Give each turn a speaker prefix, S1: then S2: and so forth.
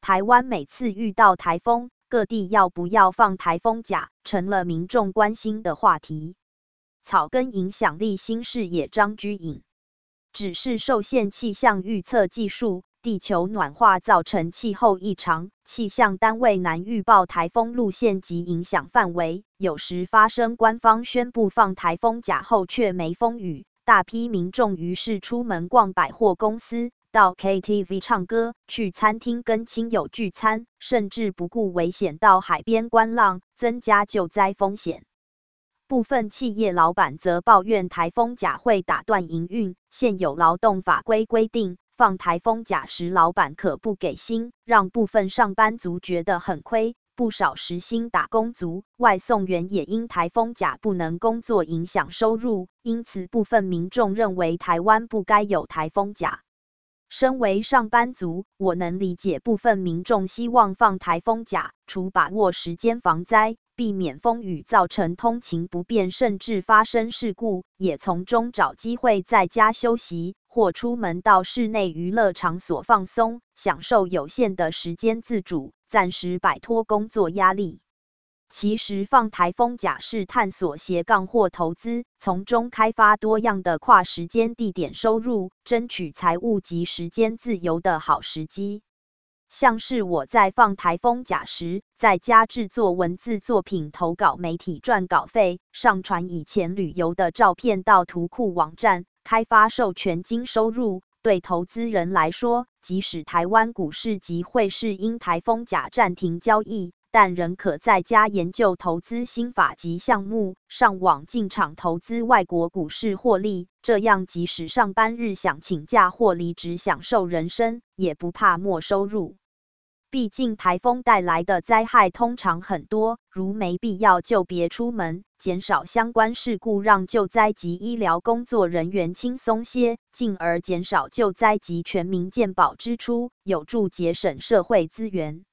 S1: 台湾每次遇到台风，各地要不要放台风假，成了民众关心的话题。草根影响力新视野张居隐只是受限气象预测技术，地球暖化造成气候异常，气象单位难预报台风路线及影响范围，有时发生官方宣布放台风假后却没风雨，大批民众于是出门逛百货公司，到 KTV 唱歌，去餐厅跟亲友聚餐，甚至不顾危险到海边观浪，增加救灾风险。部分企业老板则抱怨台风假会打断营运，现有劳动法规规定，放台风假时老板可不给薪，让部分上班族觉得很亏，不少时薪打工族、外送员也因台风假不能工作影响收入，因此部分民众认为台湾不该有台风假。身为上班族，我能理解部分民众希望放台风假，除把握时间防灾，避免风雨造成通勤不便甚至发生事故，也从中找机会在家休息，或出门到室内娱乐场所放松，享受有限的时间自主，暂时摆脱工作压力。其实放台风假是探索斜杠或投资，从中开发多样的跨时间地点收入，争取财务及时间自由的好时机。像是我在放台风假时，在家制作文字作品投稿媒体赚稿费，上传以前旅游的照片到图库网站，开发授权金收入。对投资人来说，即使台湾股市及汇市因台风假暂停交易，但仍可在家研究投资心法及项目，上网进场投资外国股市获利，这样即使上班日想请假或离职享受人生，也不怕没收入。毕竟台风带来的灾害通常很多，如没必要就别出门，减少相关事故，让救灾及医疗工作人员轻松些，进而减少救灾及全民健保支出，有助节省社会资源。